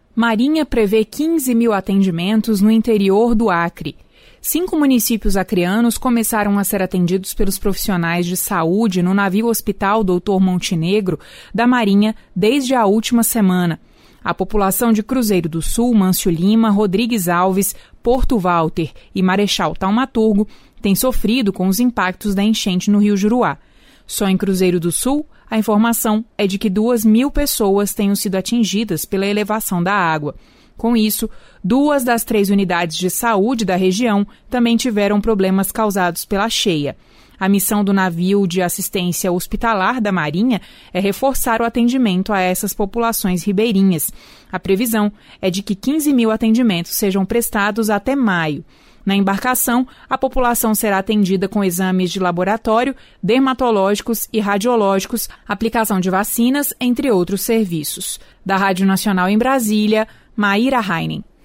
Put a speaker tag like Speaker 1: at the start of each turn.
Speaker 1: Marinha prevê 15 mil atendimentos no interior do Acre. 5 municípios acreanos começaram a ser atendidos pelos profissionais de saúde no navio Hospital Dr. Montenegro da Marinha desde a última semana. A população de Cruzeiro do Sul, Mâncio Lima, Rodrigues Alves, Porto Walter e Marechal Taumaturgo tem sofrido com os impactos da enchente no Rio Juruá. Só em Cruzeiro do Sul, a informação é de que 2.000 pessoas tenham sido atingidas pela elevação da água. Com isso, 2 das 3 unidades de saúde da região também tiveram problemas causados pela cheia. A missão do navio de assistência hospitalar da Marinha é reforçar o atendimento a essas populações ribeirinhas. A previsão é de que 15 mil atendimentos sejam prestados até maio. Na embarcação, a população será atendida com exames de laboratório, dermatológicos e radiológicos, aplicação de vacinas, entre outros serviços. Da Rádio Nacional em Brasília, Maíra Heinen.